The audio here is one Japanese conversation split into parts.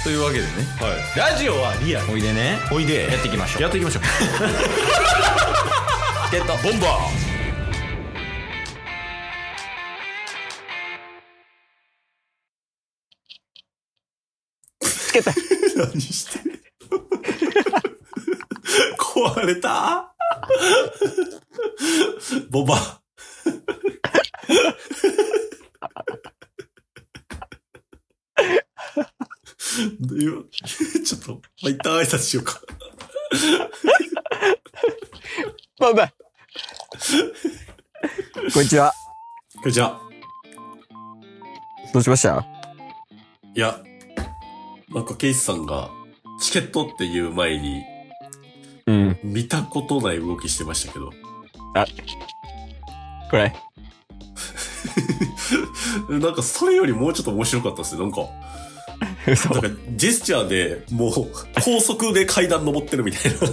というわけでね、 はい、ラジオはリアル。 おいでね、 おいでやっていきましょう。 やっていきましょう。 ゲットボンバーつけた何してる壊れたボンバーちょっと、一旦挨拶しようか。 バイバイ。こんにちは。 こんにちは。 どうしました？ いや、なんかケイスさんがチケットっていう前に、見たことない動きしてましたけど。 あ、これ。 なんかそれよりもうちょっと面白かったですね。なんかジェスチャーでもう高速で階段登ってるみたいな。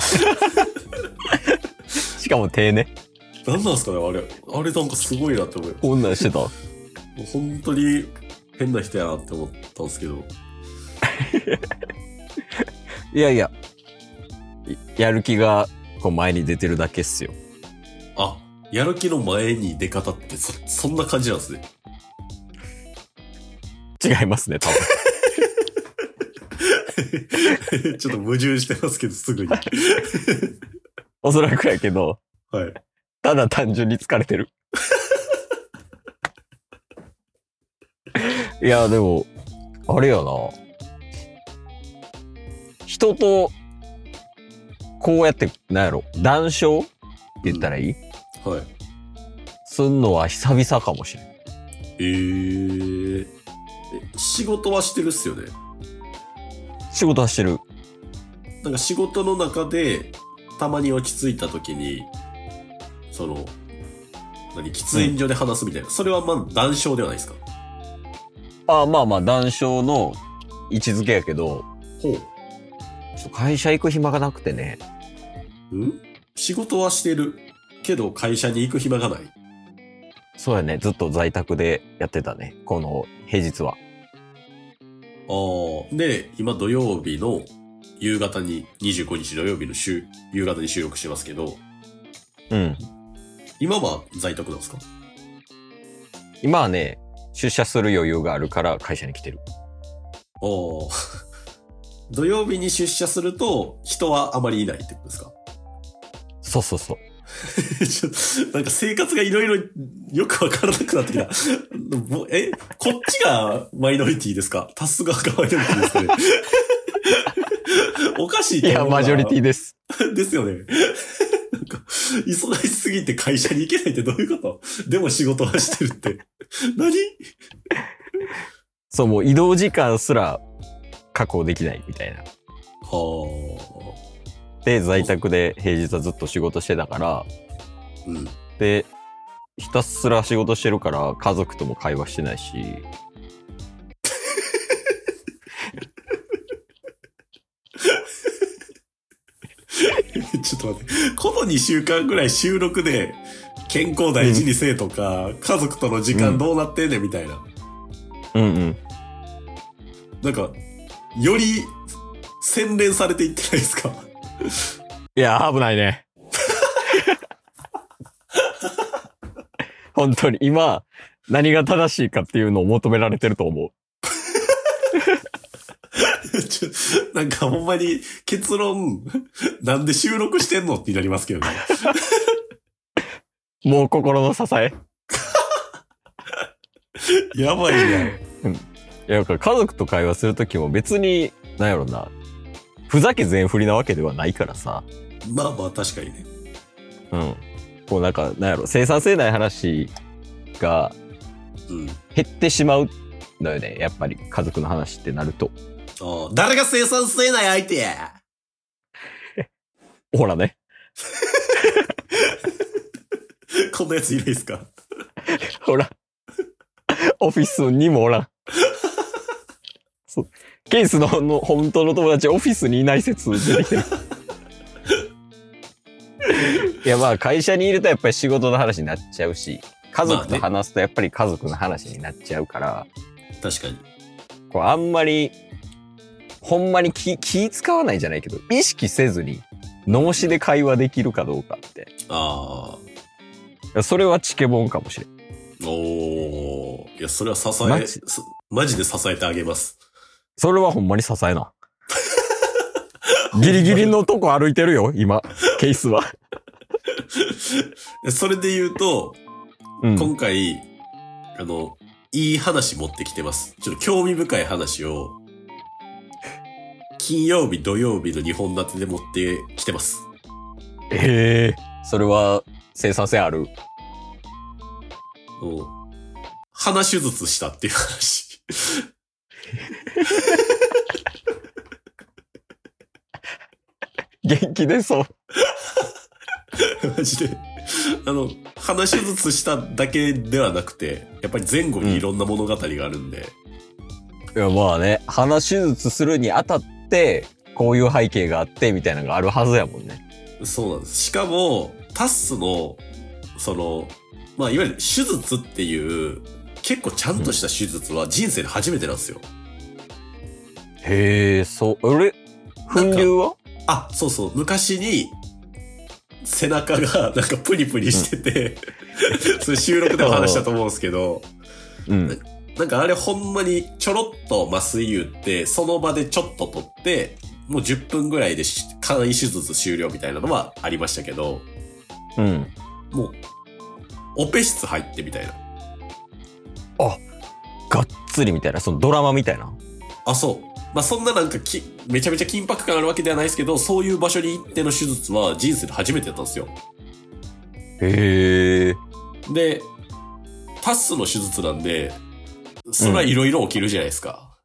しかも手ね。 なんなんすかね、あれなんかすごいなって思う。 こんなんしてた。 本当に変な人やなって思ったんですけど。 いやいや、やる気がこう前に出てるだけっすよ。 あ、やる気の前に出方ってそんな感じなんですね。 違いますね、多分。 ちょっと矛盾してますけど、すぐに。 おそらくやけど、 はい。 ただ単純に疲れてる。いや、でも、あれやな。人と、こうやって、なんやろ、談笑って言ったらいい？ はい。 すんのは久々かもしれん。 仕事はしてるっすよね。 仕事はしてる。 なんか仕事の中で、たまに落ち着いた時に、喫煙所で話すみたいな。それはまあ談笑ではないですか？ ああ、まあまあ、談笑の位置づけやけど、 ほう。 ちょっと会社行く暇がなくてね。 仕事はしてるけど会社に行く暇がない。 そうやね。ずっと在宅でやってたね。この平日は。 で、今土曜日の夕方に、25日土曜日の夕方に収録してますけど。 うん。 今は在宅なんですか？ 今はね、出社する余裕があるから会社に来てる。 土曜日に出社すると人はあまりいないってことですか？ そうそうそう。 なんか生活がいろいろよくわからなくなってきた。こっちがマイノリティですか？タス側がマイノリティですかね？おかしいと思う。 いや、マジョリティです。 ですよね。なんか、忙しすぎて会社に行けないってどういうこと？でも仕事はしてるって。何？ そう、もう移動時間すら確保できないみたいな。で、在宅で平日はずっと仕事してたから、で、ひたすら仕事してるから家族とも会話してないし。 ちょっと待って。この2週間ぐらい収録で健康大事にせえとか、家族との時間どうなってんねんみたいな。なんか、より洗練されていってないですか？ いや、危ないね。本当に今、何が正しいかっていうのを求められてると思う。 なんかほんまに結論、なんで収録してんのってなりますけどね。 もう心の支え。 やばいね。 いや、だから家族と会話するときも別に、なんやろな、ふざけ全振りなわけではないからさ。 まあまあ確かにね。 こうなんか、なんやろ、生産性ない話が、減ってしまうのよね。やっぱり家族の話ってなると。 誰が生産性ない相手や。 ほらね。 こんなやついないですか？ ほら。オフィスにもおらん。そう。ケースの本当の友達オフィスにいない説出てきてる。いやまあ会社にいるとやっぱり仕事の話になっちゃうし、家族と話すとやっぱり家族の話になっちゃうから、 確かに。 こうあんまりほんまに気使わないじゃないけど、意識せずに脳死で会話できるかどうかって。 ああ。 それはチケボンかもしれん。 おー。いや、それはマジで支えてあげます。 それはほんまに支えな。ギリギリのとこ歩いてるよ、今、ケースは。 それで言うと、今回、いい話持ってきてます。ちょっと興味深い話を、金曜日、土曜日の2本立てで持ってきてます。 それは生産性ある？ 鼻手術したっていう話。 元気出そう。 マジで。鼻手術しただけではなくて、やっぱり前後にいろんな物語があるんで。 いや、まあね、鼻手術するにあたって、こういう背景があって、みたいなのがあるはずやもんね。 そうなんです。しかも、タッスの、まあ、いわゆる手術っていう、結構ちゃんとした手術は人生で初めてなんですよ。 へえ、そう、粉瘤は？ あ、そうそう。昔に、背中がなんかプニプニしてて、それ収録でも話したと思うんですけど、なんかあれほんまにちょろっと麻酔打って、その場でちょっと取って、もう10分ぐらいで簡易手術終了みたいなのはありましたけど、もう、オペ室入ってみたいな。 あ、がっつりみたいな、そのドラマみたいな。 あ、そう。まあ、そんななんかめちゃめちゃ緊迫感あるわけではないですけど、そういう場所に行っての手術は人生で初めてやったんですよ。 へー。で、タッスの手術なんで、それはいろいろ起きるじゃないですか。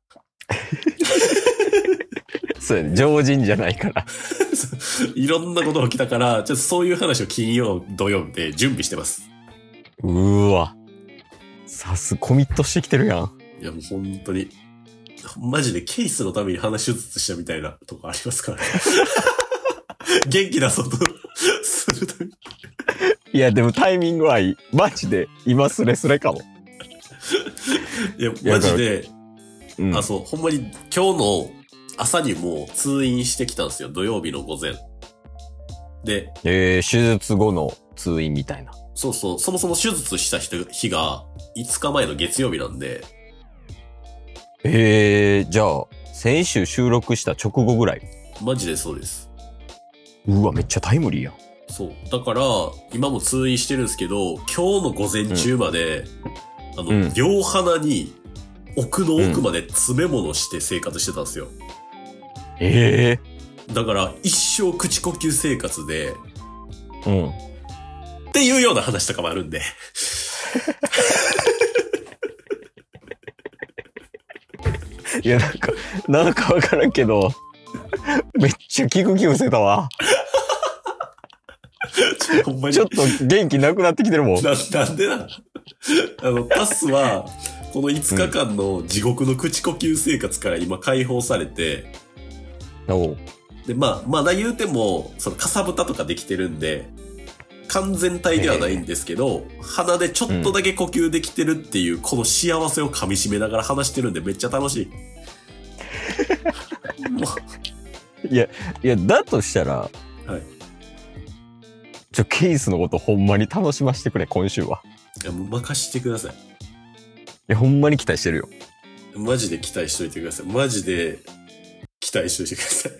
そうやね、常人じゃないから。 いろんなこと起きたから、ちょっとそういう話を金曜、土曜で準備してます。 わ。コミットしてきてるやん。 いやもう本当に。マジでケースのために鼻手術したみたいなとこありますからね。元気出そうとするために。 いや、でもタイミングはいい。マジで、今スレスレかも。 いや、マジで、そう、ほんまに今日の朝にもう通院してきたんですよ。土曜日の午前。で、 手術後の通院みたいな。 そうそう、そもそも手術した日が5日前の月曜日なんで、 じゃあ、先週収録した直後ぐらい。 マジでそうです。 うわ、めっちゃタイムリーやん。 そう。だから、今も通院してるんですけど、今日の午前中まで、両鼻に奥の奥まで詰め物して生活してたんですよ。だから、一生口呼吸生活で、っていうような話とかもあるんで。 いや、なんかわからんけど、めっちゃ聞く気失せたわ。ちょっと元気なくなってきてるもん。 なんでな。タッスは、この5日間の地獄の口呼吸生活から今解放されて、で、まだ言うても、かさぶたとかできてるんで、完全体ではないんですけど、鼻でちょっとだけ呼吸できてるっていう、この幸せを噛み締めながら話してるんでめっちゃ楽しい。 いや、だとしたら、はい。ケースのことほんまに楽しませてくれ、今週は。 いや、もう任してください。いや、ほんまに期待してるよ。 マジで期待しといてください。マジで期待しといてください。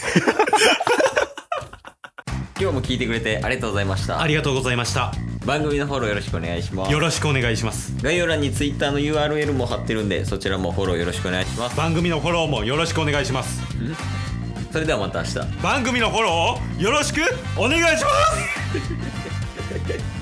今日も聞いてくれてありがとうございました。 ありがとうございました。 番組のフォローよろしくお願いします。 よろしくお願いします。 概要欄に Twitter の URL も貼ってるんで、そちらもフォローよろしくお願いします。 番組のフォローもよろしくお願いします。 それではまた明日。 番組のフォローをよろしくお願いします。